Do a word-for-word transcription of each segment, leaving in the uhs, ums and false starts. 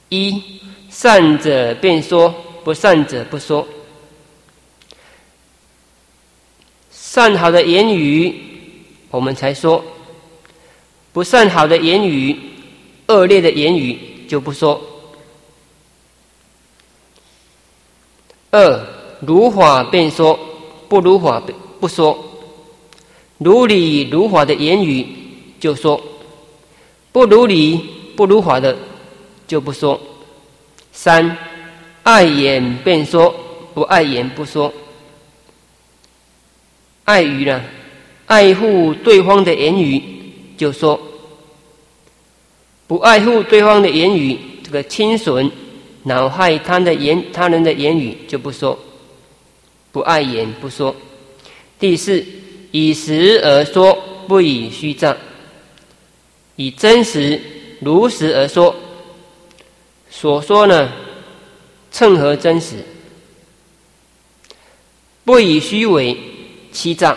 一善者便说，不善者不说。善好的言语我们才说，不善好的言语、恶劣的言语就不说。二如法便说，不如法不说。如理如法的言语就说，不如理不如法的就不说。三爱言便说，不爱言不说。爱语呢，爱护对方的言语就说，不爱护对方的言语，这个轻损恼害他的言他人的言语就不说，不爱言不说。第四，以实而说，不以虚诈，以真实如实而说，所说呢称合真实，不以虚伪欺诈，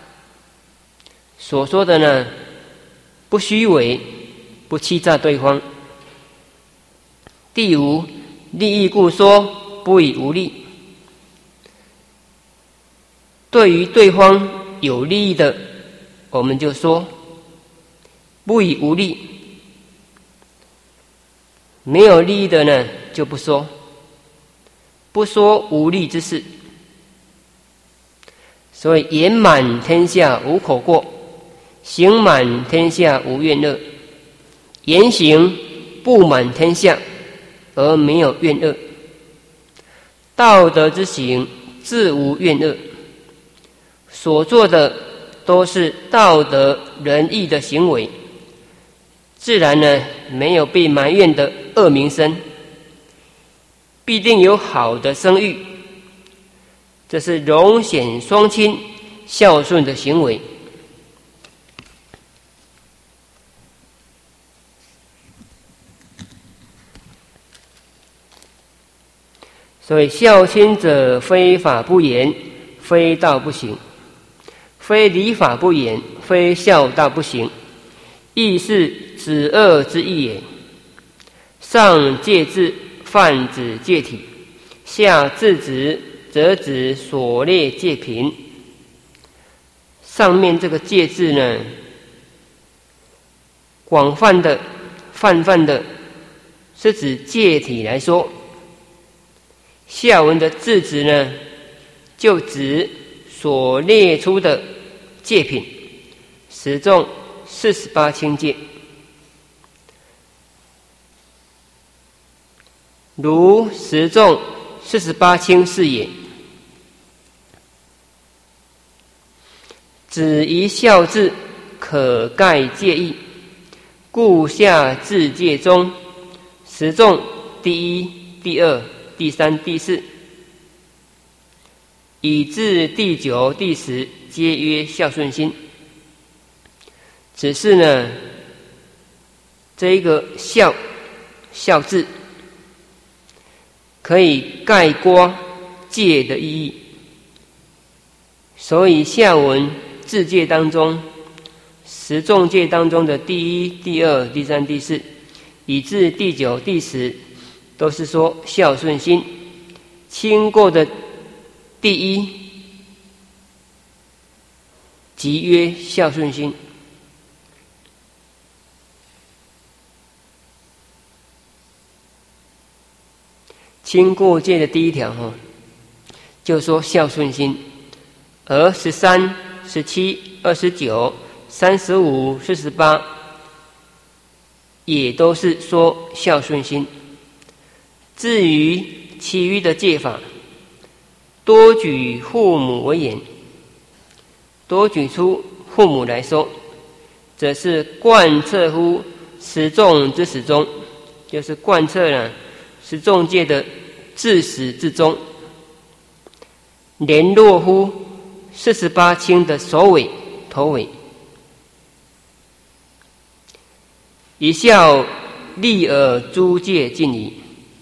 所说的呢不虚伪，不欺诈对方。第五，利益故说，不以无利。对于对方有利益的，我们就说，不以无利；没有利益的呢，就不说，不说无利之事。所以言满天下无口过，行满天下无怨恶。言行布满天下，而没有怨恶。道德之行，自无怨恶。所做的都是道德仁义的行为，自然呢没有被埋怨的恶名声，必定有好的声誉。这是荣显双亲孝顺的行为。所以孝亲者，非法不言，非道不行，非礼法不言，非孝道不行，亦是止恶之意也。上戒制，泛指戒体；下制止，则指所列戒品。上面这个戒字呢，广泛的、泛泛的，是指戒体来说；下文的制止呢，就指所列出的戒品，实众四十八轻戒。如实众四十八轻是也。只一孝字，可盖戒义，故下至戒中，实众第一、第二、第三、第四，以至第九、第十，皆曰孝顺心。只是呢，这一个孝孝字，可以概括戒的意义，所以下文自戒当中，十众戒当中的第一、第二、第三、第四，以至第九、第十，都是说孝顺心。轻过的第一，即曰孝顺心。轻过戒的第一条哈，就说孝顺心，而十三、十七、二十九、三十五、四十八，也都是说孝顺心。至于其余的戒法，多举父母为言，多举出父母来说，则是贯彻乎十众之始终，就是贯彻了十众戒的自始至终，联络乎四十八轻的首尾头尾，一孝立而诸戒尽矣。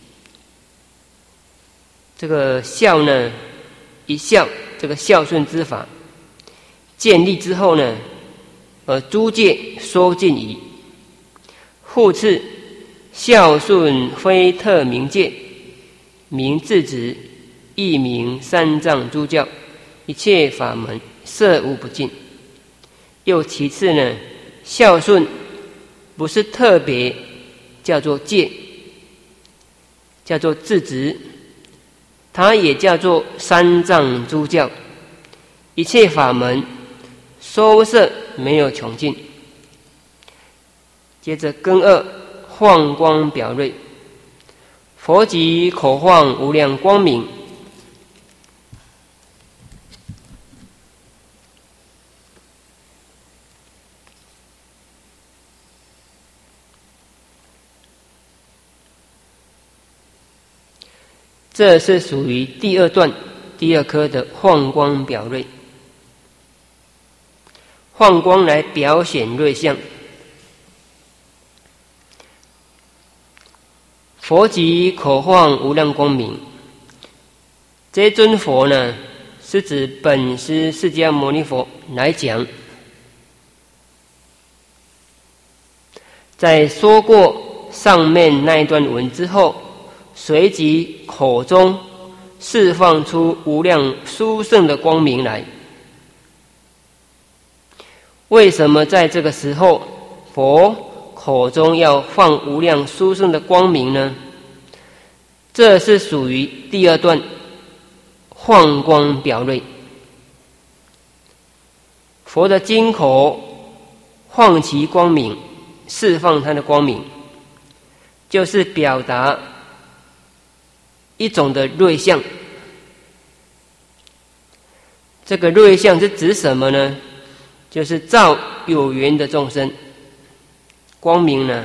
这个孝呢，一孝这个孝顺之法建立之后呢，而诸戒收尽矣。复次， 孝顺非特名戒，名自直，亦名三藏诸教，一切法门摄无不尽。又其次呢，孝顺不是特别叫做戒，叫做自直，它也叫做三藏诸教，一切法门收摄没有穷尽。接着根二，放光表瑞，佛即口放无量光明。这是属于第二段第二科的放光表瑞，放光来表显瑞相。佛即口放无量光明，这尊佛呢，是指本师释迦牟尼佛来讲。在说过上面那一段文之后，随即口中释放出无量殊胜的光明来。为什么在这个时候佛口中要放无量殊胜的光明呢？这是属于第二段放光表瑞。佛的金口放其光明，释放它的光明，就是表达一种的瑞相。这个瑞相是指什么呢？就是照有缘的众生，光明呢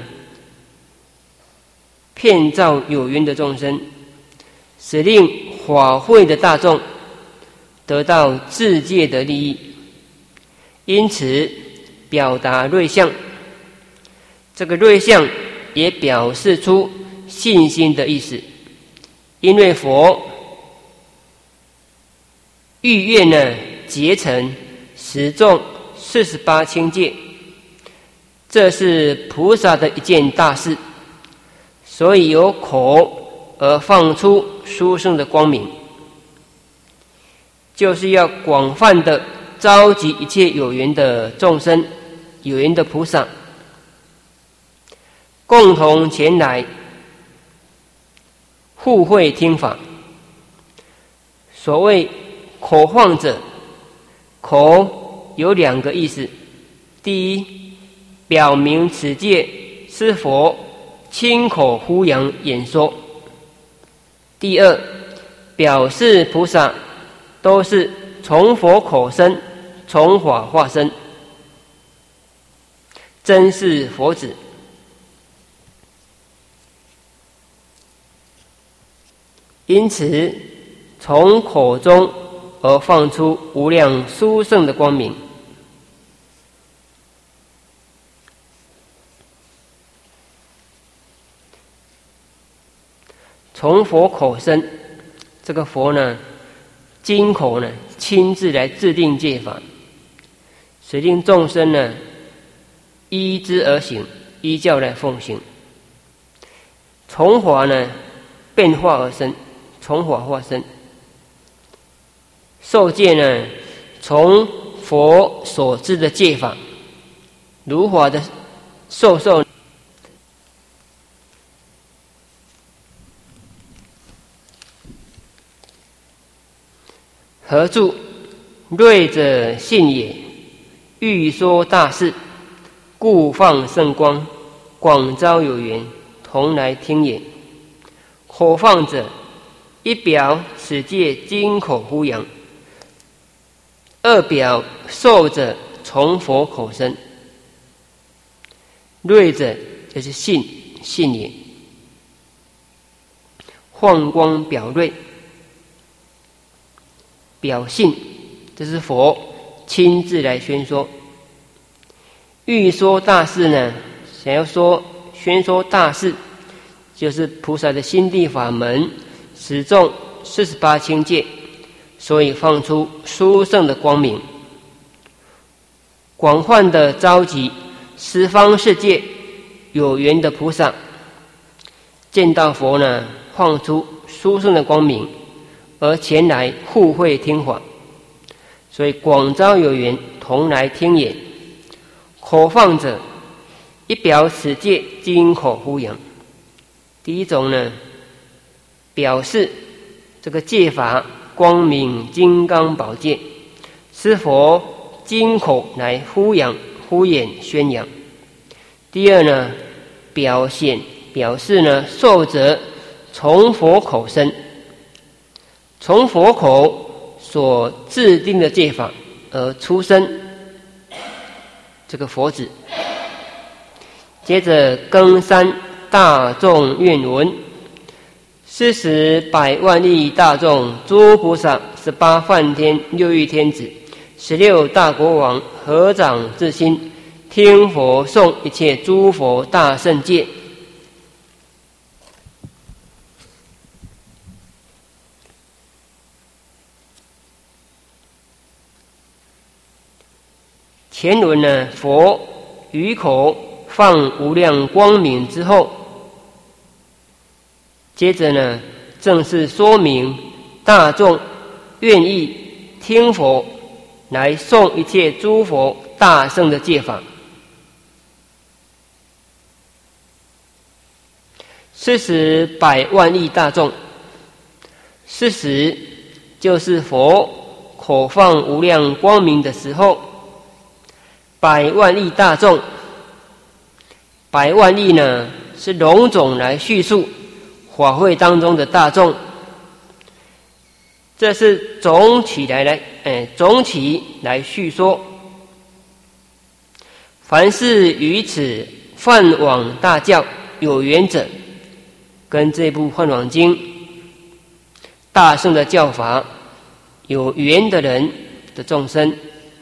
遍照有缘的众生，使令法会的大众得到自界的利益，因此表达瑞相。这个瑞相也表示出信心的意思，因为佛欲愿呢结成十众四十八轻戒，这是菩萨的一件大事，所以由口而放出殊胜的光明，就是要广泛的召集一切有缘的众生、有缘的菩萨，共同前来互会听法。所谓口放者，口有两个意思：第一，表明此戒是佛亲口呼扬演说；第二，表示菩萨都是从佛口生，从法化身，真是佛子。因此从口中而放出无量殊胜的光明。从佛口生，这个佛呢，金口呢亲自来制定戒法，使令众生呢依之而行，依教来奉行。从法呢变化而生，从法化身。受戒呢，从佛所知的戒法，如法的受受，合著睿者信也，欲说大事，故放圣光，广招有缘，同来听也。口放者，一表此戒金口呼扬，二表受者从佛口生。睿者就是信，信也。放光表睿，表信，这是佛亲自来宣说。欲说大事呢，想要说宣说大事，就是菩萨的心地法门，十众四十八轻戒，所以放出殊胜的光明，广泛的召集十方世界有缘的菩萨， 见到佛呢放出殊胜的光明，而前来互会听法，所以广招有缘同来听也。口放者，一表此戒经口呼扬。第一种呢，表示这个戒法光明金刚宝戒，是佛经口来呼扬、敷衍宣扬。第二呢，表现表示呢，受者从佛口生，从佛口所制定的戒法而出生这个佛子。接着庚三大众愿文，是使百万亿大众诸菩萨、十八梵天、六欲天子、十六大国王合掌至心，听佛诵一切诸佛大圣戒。前文呢，佛于口放无量光明之后，接着呢，正式说明大众愿意听佛来诵一切诸佛大圣的戒法。是使百万亿大众，是使就是佛口放无量光明的时候，百万亿大众，百万亿呢是笼总来叙述法会当中的大众，这是总起来来，哎，总起来叙说。凡是于此梵网大教有缘者，跟这部《梵网经》大圣的教法有缘的人的众生，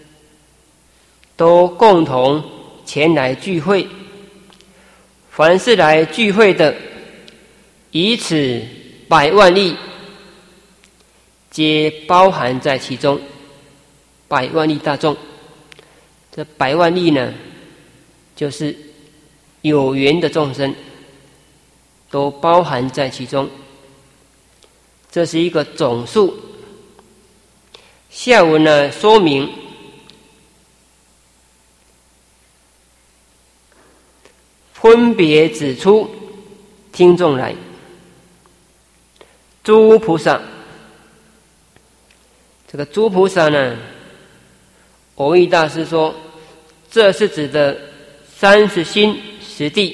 都共同前来聚会。凡是来聚会的，以此百万亿皆包含在其中。百万亿大众，这百万亿呢，就是有缘的众生，都包含在其中。这是一个总数。下文呢，说明分别指出听众来。诸菩萨，这个诸菩萨呢，蕅益大师说，这是指的三十心十地。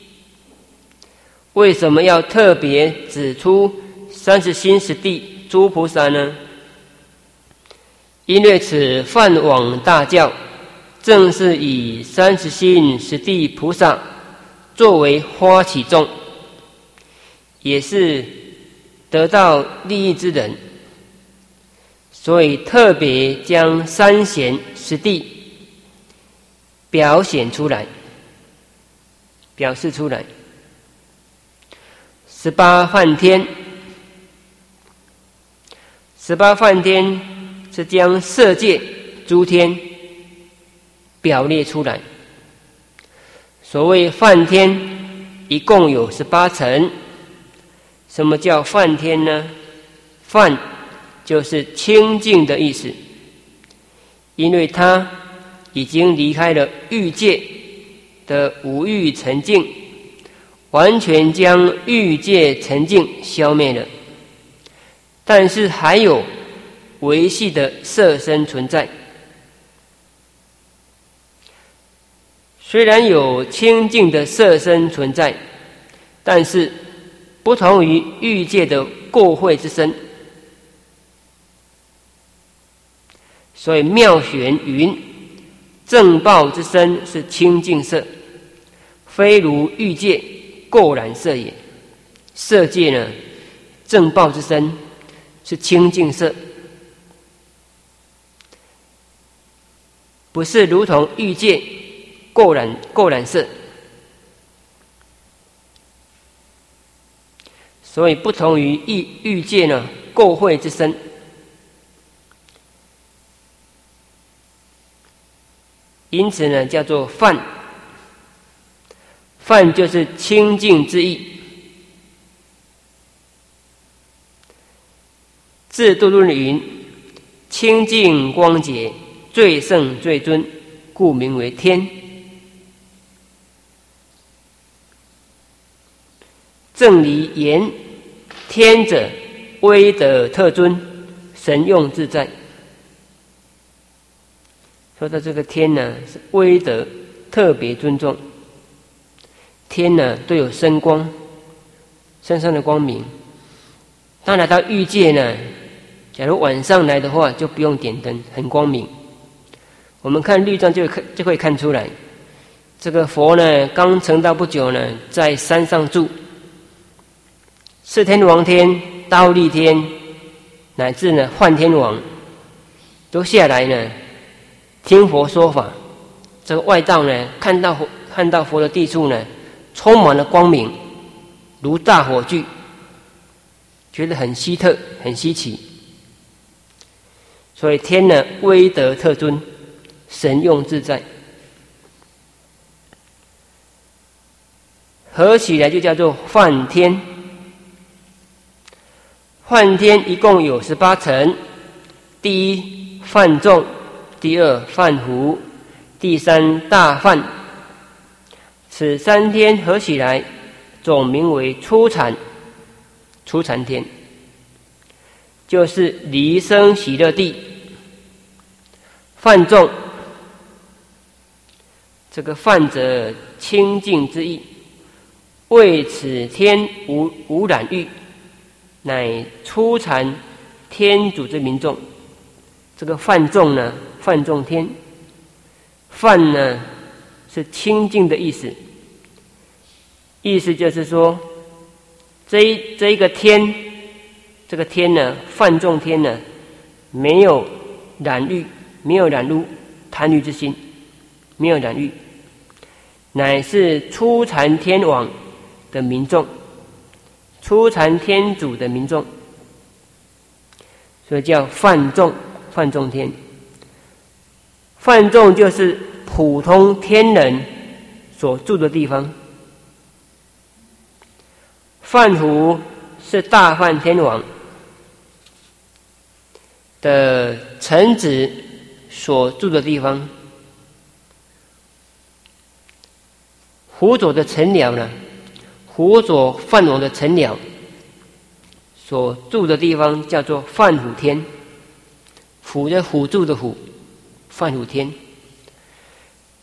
为什么要特别指出三十心十地诸菩萨呢？因为此梵网大教正是以三十心十地菩萨作为发起众，也是得到利益之人，所以特别将三贤十地表现出来，表示出来。十八梵天，十八梵天是将色界诸天表列出来。所谓梵天，一共有十八层。什么叫梵天呢？梵就是清净的意思，因为他已经离开了欲界的五欲沉静，完全将欲界沉静消灭了，但是还有维系的色身存在。虽然有清净的色身存在，但是不同于欲界的过秽之身。所以妙玄云，正报之身是清净色，非如欲界垢染色也。色界呢，正报之身是清净色，不是如同欲界垢染垢染色。所以不同于欲欲界呢垢秽之身。因此呢，叫做梵。梵就是清净之意， 智度论云：清净光洁，最胜最尊，故名为天。正理言：天者，威德特尊，神用自在。说到这个天呢，是威德特别尊重。天呢都有身光，身上的光明。当来到欲界呢，假如晚上来的话，就不用点灯，很光明。我们看律藏就看就可以看出来，这个佛呢刚成道不久呢，在山上住，四天王天、忉利天，乃至呢梵天王，都下来呢听佛说法。这个外道呢看到佛看到佛的地处呢，充满了光明，如大火炬，觉得很稀特、很稀奇。所以天呢威德特尊，神用自在，合起来就叫做梵天。梵天一共有十八层：第一梵众，第二梵胡，第三大梵。此三天合起来，总名为初禅。初禅天就是离生喜乐地。梵众，这个梵者清净之意，为此天无无染欲，乃初禅天主之民众。这个梵众呢，梵众天，梵呢是清净的意思，意思就是说，这一这一个天，这个天呢，梵众天呢，没有染欲，没有染入贪欲之心，没有染欲，乃是初禅天王的民众，初禅天主的民众，所以叫梵众，梵众天。梵众就是普通天人所住的地方。梵胡是大梵天王的臣子所住的地方。胡佐的臣僚呢，胡佐梵王的臣僚所住的地方叫做梵胡天。虎的虎住的虎，梵胡天。